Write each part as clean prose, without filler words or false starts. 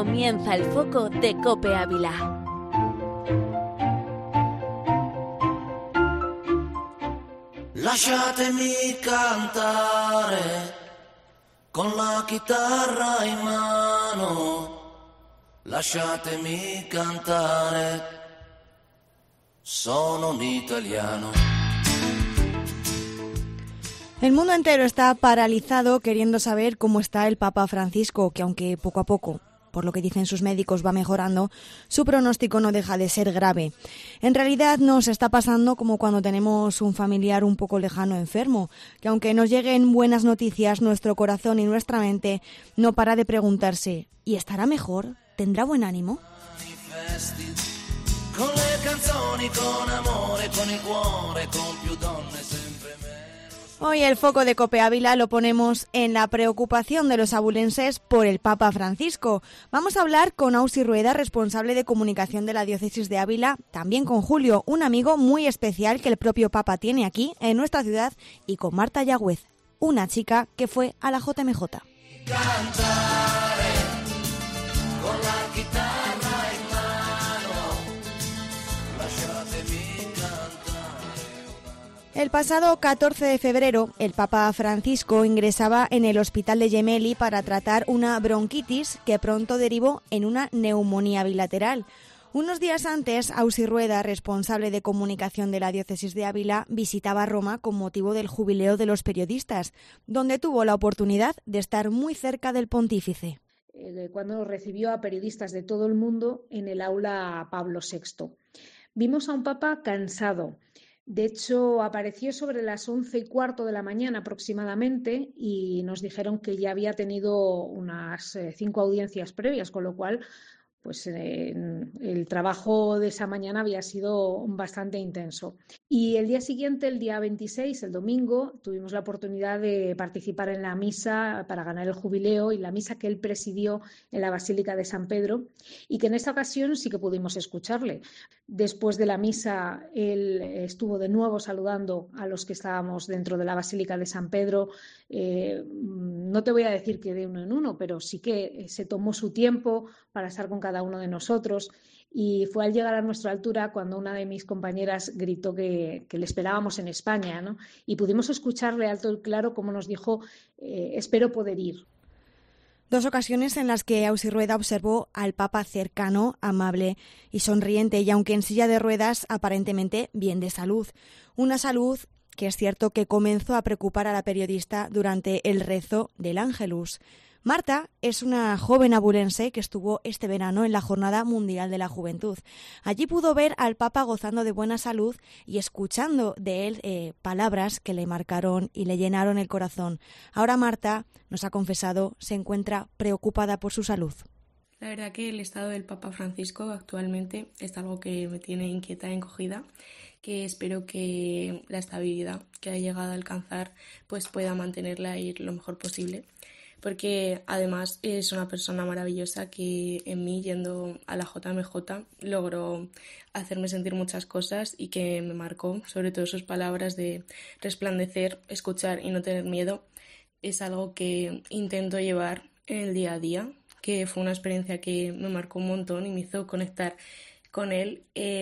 Comienza el foco de COPE Ávila. Lasciatemi cantare con la chitarra in mano, lasciatemi cantare, sono un italiano. El mundo entero está paralizado queriendo saber cómo está el Papa Francisco, que aunque poco a poco, por lo que dicen sus médicos, va mejorando, su pronóstico no deja de ser grave. En realidad nos está pasando como cuando tenemos un familiar un poco lejano enfermo, que aunque nos lleguen buenas noticias, nuestro corazón y nuestra mente no para de preguntarse, ¿y estará mejor? ¿Tendrá buen ánimo? Con le canzoni, con amore, con il cuore, con più donne sempre meno. Hoy el foco de COPE Ávila lo ponemos en la preocupación de los abulenses por el Papa Francisco. Vamos a hablar con Ausi Rueda, responsable de comunicación de la diócesis de Ávila, también con Julio, un amigo muy especial que el propio Papa tiene aquí en nuestra ciudad, y con Marta Yagüez, una chica que fue a la JMJ. Cantare con la chitarra in mano, lasciatemi cantare. El pasado 14 de febrero, el Papa Francisco ingresaba en el hospital de Gemelli para tratar una bronquitis que pronto derivó en una neumonía bilateral. Unos días antes, Ausi Rueda, responsable de comunicación de la diócesis de Ávila, visitaba Roma con motivo del jubileo de los periodistas, donde tuvo la oportunidad de estar muy cerca del pontífice. Cuando recibió a periodistas de todo el mundo en el aula Pablo VI. Vimos a un papa cansado. De hecho, apareció sobre las 11:15 de la mañana aproximadamente y nos dijeron que ya había tenido unas 5 audiencias previas, con lo cual pues el trabajo de esa mañana había sido bastante intenso. Y el día siguiente, el día 26, el domingo, tuvimos la oportunidad de participar en la misa para ganar el jubileo, y la misa que él presidió en la Basílica de San Pedro, y que en esta ocasión sí que pudimos escucharle. Después de la misa, él estuvo de nuevo saludando a los que estábamos dentro de la Basílica de San Pedro. No te voy a decir que de uno en uno, pero sí que se tomó su tiempo para estar con cada uno de nosotros, y fue al llegar a nuestra altura cuando una de mis compañeras gritó que le esperábamos en España, ¿no? Y pudimos escucharle alto y claro como nos dijo, espero poder ir. Dos ocasiones en las que Ausi Rueda observó al Papa cercano, amable y sonriente, y aunque en silla de ruedas, aparentemente bien de salud. Una salud que es cierto que comenzó a preocupar a la periodista durante el rezo del Ángelus. Marta es una joven abulense que estuvo este verano en la Jornada Mundial de la Juventud. Allí pudo ver al Papa gozando de buena salud y escuchando de él palabras que le marcaron y le llenaron el corazón. Ahora Marta, nos ha confesado, se encuentra preocupada por su salud. La verdad que el estado del Papa Francisco actualmente es algo que me tiene inquieta y encogida, que espero que la estabilidad que ha llegado a alcanzar pues pueda mantenerla y ir lo mejor posible. Porque además es una persona maravillosa que en mí, yendo a la JMJ, logró hacerme sentir muchas cosas y que me marcó, sobre todo sus palabras de resplandecer, escuchar y no tener miedo. Es algo que intento llevar en el día a día, que fue una experiencia que me marcó un montón y me hizo conectar con él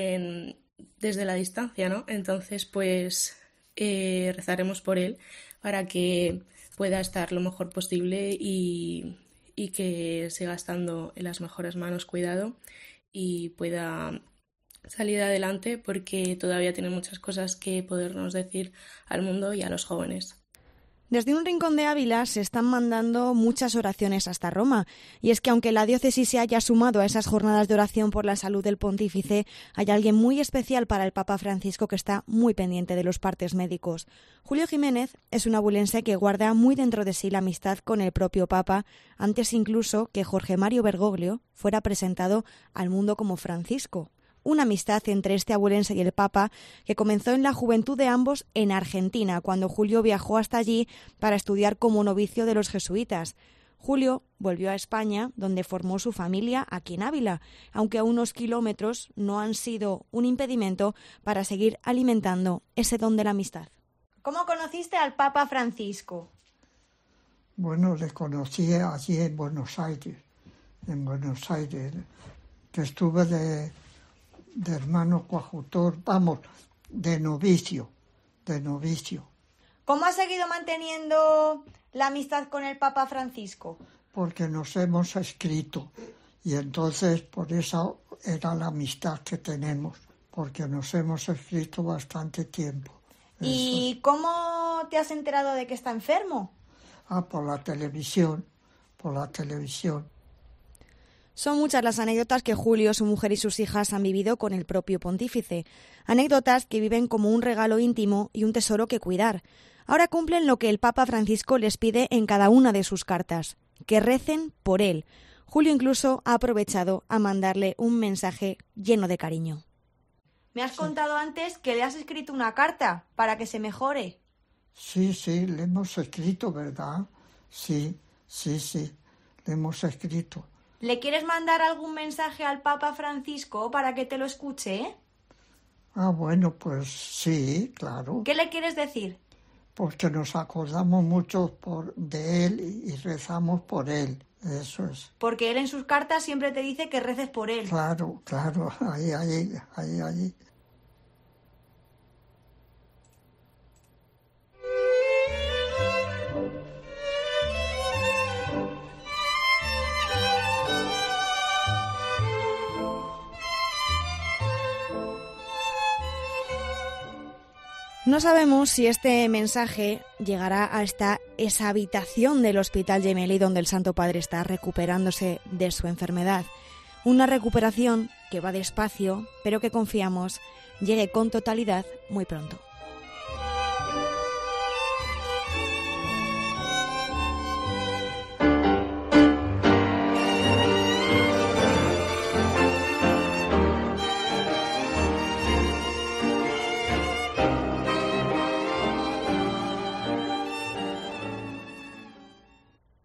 desde la distancia, ¿no? Entonces, pues rezaremos por él para que pueda estar lo mejor posible y que siga estando en las mejores manos, cuidado, y pueda salir adelante, porque todavía tiene muchas cosas que podernos decir al mundo y a los jóvenes. Desde un rincón de Ávila se están mandando muchas oraciones hasta Roma, y es que aunque la diócesis se haya sumado a esas jornadas de oración por la salud del pontífice, hay alguien muy especial para el Papa Francisco que está muy pendiente de los partes médicos. Julio Jiménez es un abulense que guarda muy dentro de sí la amistad con el propio Papa, antes incluso que Jorge Mario Bergoglio fuera presentado al mundo como Francisco. Una amistad entre este abulense y el Papa que comenzó en la juventud de ambos en Argentina, cuando Julio viajó hasta allí para estudiar como novicio de los jesuitas. Julio volvió a España, donde formó su familia aquí en Ávila, aunque a unos kilómetros no han sido un impedimento para seguir alimentando ese don de la amistad. ¿Cómo conociste al Papa Francisco? Bueno, le conocí allí en Buenos Aires, en Buenos Aires, que estuve de hermano coadjutor, de novicio. ¿Cómo has seguido manteniendo la amistad con el Papa Francisco? Porque nos hemos escrito y entonces por eso era la amistad que tenemos, porque nos hemos escrito bastante tiempo. ¿Y cómo te has enterado de que está enfermo? Por la televisión. Son muchas las anécdotas que Julio, su mujer y sus hijas han vivido con el propio pontífice. Anécdotas que viven como un regalo íntimo y un tesoro que cuidar. Ahora cumplen lo que el Papa Francisco les pide en cada una de sus cartas, que recen por él. Julio incluso ha aprovechado a mandarle un mensaje lleno de cariño. Me has contado antes que le has escrito una carta para que se mejore. Sí, le hemos escrito, ¿verdad? Sí, le hemos escrito. ¿Le quieres mandar algún mensaje al Papa Francisco para que te lo escuche? Bueno, pues sí, claro. ¿Qué le quieres decir? Pues que nos acordamos mucho de él y rezamos por él, eso es. Porque él en sus cartas siempre te dice que reces por él. Claro, ahí. No sabemos si este mensaje llegará hasta esa habitación del Hospital Gemelli donde el Santo Padre está recuperándose de su enfermedad. Una recuperación que va despacio, pero que confiamos llegue con totalidad muy pronto.